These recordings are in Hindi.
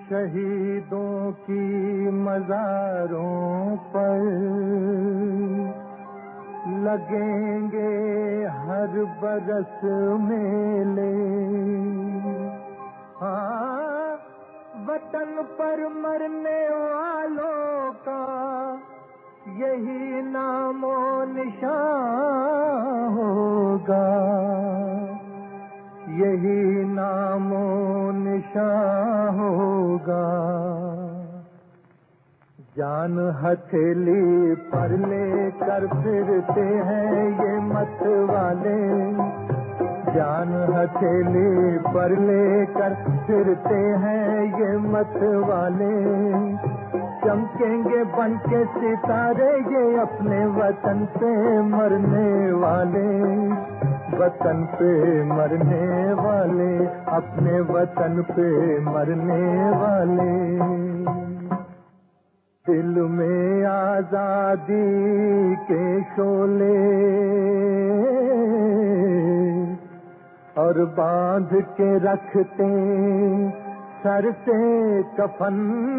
शहीदों की मज़ारों पर लगेंगे हर बरस मेले। हाँ, वतन पर मरने वालों का यही नामो निशान होगा, यही नामो निशान होगा। जान हथेली पर लेकर फिरते हैं ये मत वाले, जान हथेली पर लेकर फिरते हैं ये मत वाले। चमकेंगे बन के सितारे ये अपने वतन पे मरने वाले, वतन पे मरने वाले, अपने वतन पे मरने वाले। दिल में आजादी के शोले और बांध के रखते सर से कफन,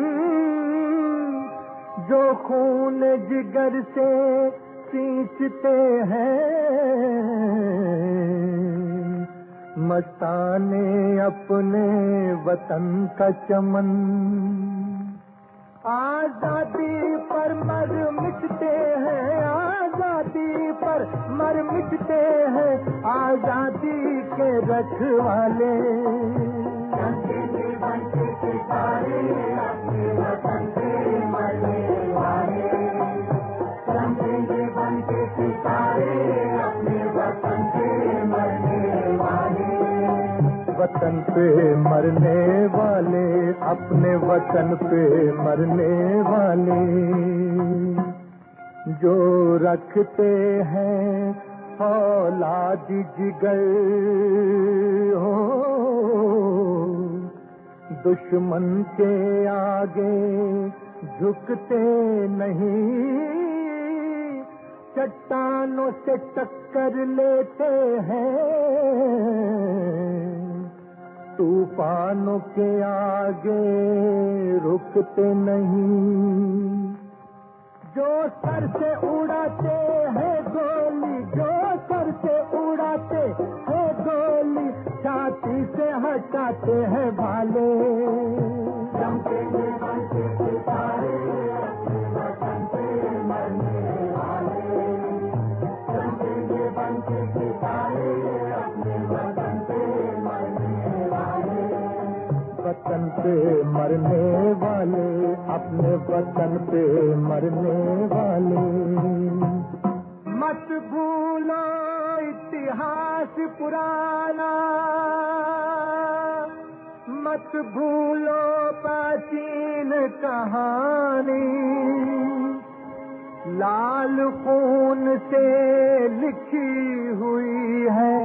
जो खून जिगर से सींचते हैं मस्ताने अपने वतन का चमन। आजादी पर मर मिटते हैं, आजादी पर मर मिटते हैं आजादी के रखवाले। अपने वतन पे मरने वाले, बन के सितारे अपने वतन पे मरने वाले, वतन पे मरने वाले, अपने वतन पे मरने वाले। जो रखते हैं औलाद जिगर हो, दुश्मन के आगे झुकते नहीं, चट्टानों से टक्कर लेते हैं, तूफानों के आगे रुकते नहीं। जो सर से उड़ाते हैं गोली, जो सर से उड़ाते हैं गोली, छाती से हटाते हैं भाले। वतन पे मरने वाले, अपने वतन पे मरने वाले। मत भूलो इतिहास पुराना, मत भूलो प्राचीन कहानी। लाल खून से लिखी हुई है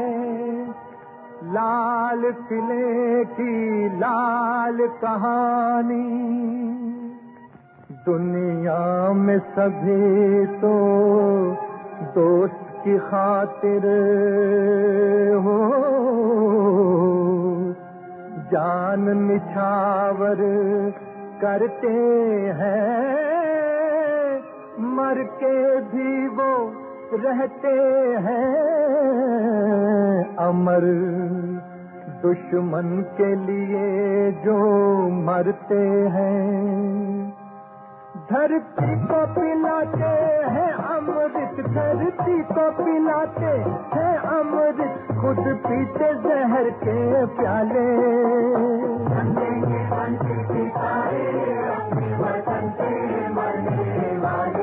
लाल किले की लाल कहानी। दुनिया में सभी तो दोस्त की खातिर हो जान निछावर करते हैं, मर के भी वो रहते हैं अमर। दुश्मन के लिए जो मरते हैं, धरती को पिलाते हैं अमृत, धरती को पिलाते हैं अमृत, खुद पीते जहर के प्याले। अपने वतन पे मरने वाले,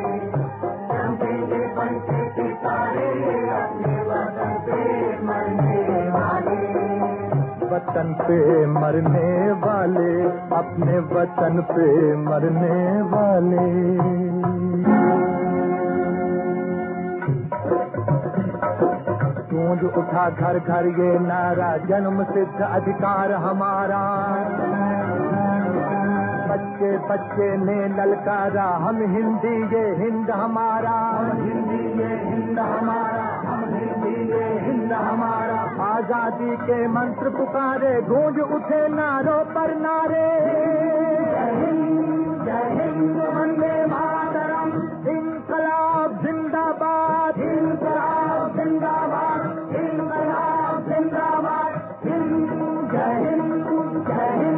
अपने वतन पे मरने वाले, वतन पे मरने वाले, अपने वतन पे मरने वाले। गूंज उठा घर घर ये नारा, जन्म सिद्ध अधिकार हमारा। बच्चे बच्चे ने ललकारा, हम हिंदी ये हिंद हमारा, हिंदी ये हिंद हमारा, हम हिंदी ये हिंद हमारा। आजादी के मंत्र पुकारे, गूंज उठे नारों पर नारे। जय